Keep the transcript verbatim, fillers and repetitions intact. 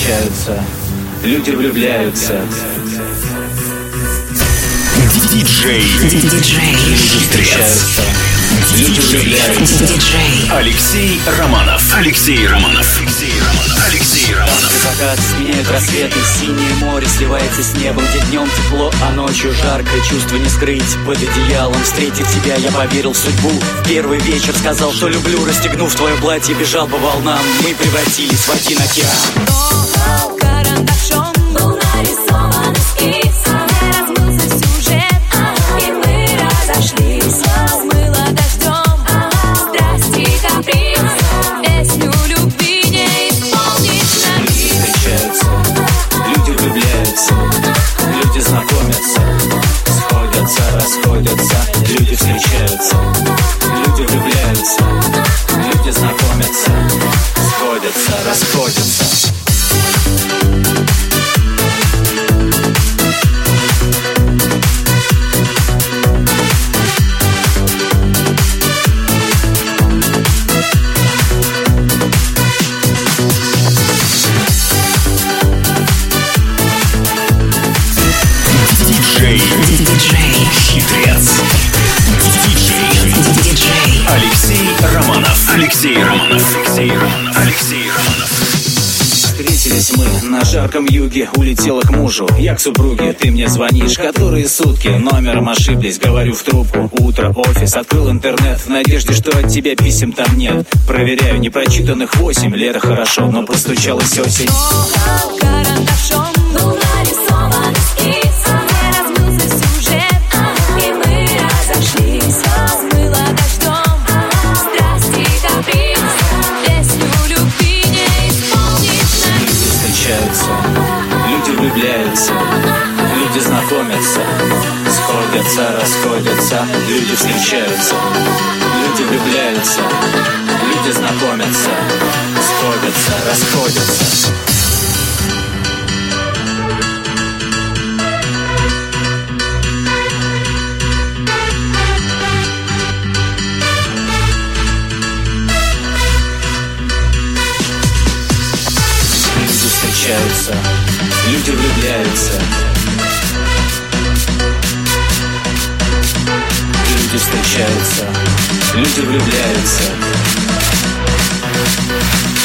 встречаются, люди влюбляются. Диджей, диджей, люди встречаются, люди влюбляются. Диджей Алексей Романов. Алексей Романов. Алексей Романов. Алексей Романов. Закат сменяет рассветы, синее море сливается с небом, где днем тепло, а ночью жарко, чувство не скрыть. Под одеялом, встретив тебя, я поверил в судьбу. В первый вечер сказал, что люблю, расстегнув твое платье, бежал по волнам. Мы превратились в один океан. Карандашом был нарисован эскиз. Размылся сюжет, и мы разошлись. Смыло дождем страсти и каприз. Песню любви не исполнить на Люди встречаются, люди влюбляются, люди знакомятся, сходятся, расходятся. Люди встречаются, люди влюбляются, люди знакомятся, сходятся, расходятся. Диджей, диджей, хитрец. Диджей, диджей Алексей Романов. Алексей Романов. Алексей Романов. Алексей Романов. Встретились мы на жарком юге, улетела к мужу, я к супруге, ты мне звонишь, которые сутки, номером ошиблись, говорю в трубку, утро, офис, открыл интернет, в надежде, что от тебя писем там нет, проверяю, непрочитанных восемь, лето хорошо, но постучалась осень. карандашом был нарисован эскиз. Размылся сюжет, и мы разошлись. Смыло дождем страсти и каприз. Песню любви не исполнить на Люди встречаются, люди влюбляются, люди знакомятся, сходятся, расходятся. Люди встречаются, люди влюбляются, люди знакомятся, сходятся, расходятся. Люди встречаются, люди влюбляются, люди встречаются, люди влюбляются.